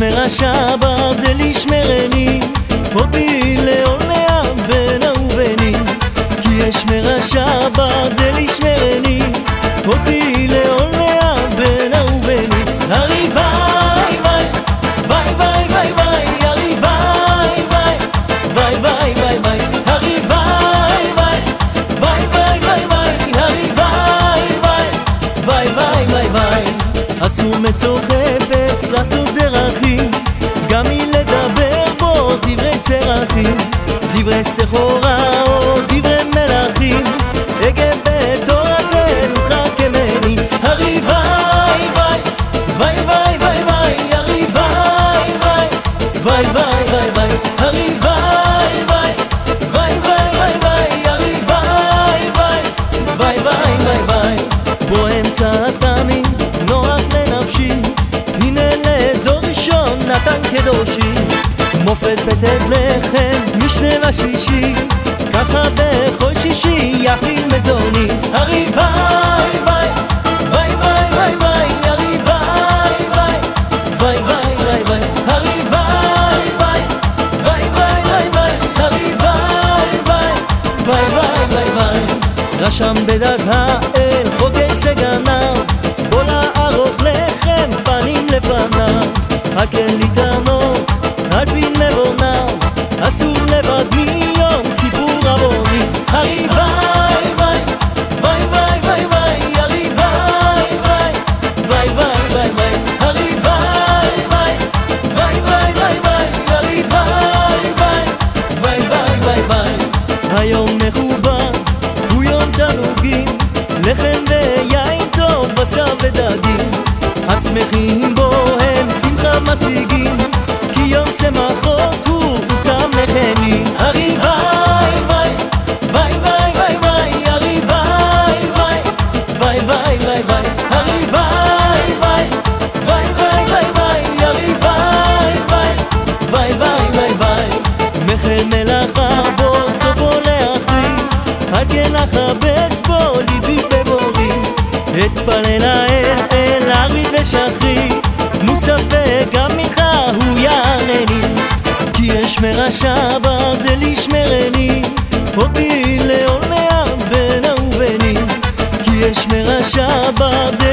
מרשע ברדל ישמרני אותי לעולמיה בינה וביני כי יש מרשע ברדל ישמרני אותי לעולמיה בינה וביני הרי ביי ביי ביי ביי ביי ביי הרי ביי ביי ביי ביי ביי ביי הרי ביי ביי ביי ביי ביי ביי הרי ביי ביי ביי ביי ביי אסור מצור חפץ לעשות דרכים גם מלדבר בו דברי צרכים דברי סחורה או דברי מלכים אגב בתורתנו חכמני הרי ביי ביי ביי ביי ביי ביי הרי ביי ביי ביי ביי ביי ביי הרי ביי ביי ביי ביי ביי ביי הרי ביי ביי ביי ביי ביי בו אמצע התמיד נוח לנפשי הנה לדור ראשון נתן קדושי מופת פתד לחם משנה ושלישי ככה בכל שישי יחליל מזוני הרי ביי ביי ביי ביי ביי ביי הרי ביי ביי ביי ביי ביי ביי הרי ביי ביי ביי ביי ביי ביי הרי ביי ביי ביי ביי ביי רשם בדעת האל חוגג סגניו בוא לערוך לחם פנים לפניו הקל איתנות עד בין לבוניו אסור לבד מיום כיפור עווני הרי ביי ביי ביי ביי ביי ביי הרי ביי ביי ביי ביי ביי ביי הרי ביי ביי ביי ביי ביי ביי הרי ביי ביי ביי ביי ביי היום מכובד הוא יום תענוגים לחם ויין טוב בשר ודגים השמחים בו הם שמחה משיגים כי יום שמחות הוא צם נחמי הרי ביי ביי ביי ביי ביי ביי הרי ביי ביי ביי ביי ביי ביי הרי ביי ביי ביי ביי ביי ביי הרי ביי ביי ביי ביי ביי מחל מלאכה בו סופו להכריע על כן אכבס בו ליבי בבורי אתפלל האל אל ערית ושחרי מוסף וגם ממך הוא יענני כי יש מרשע ברדל ישמרני אותי לעולמיה בינה וביני כי יש מרשע ברדל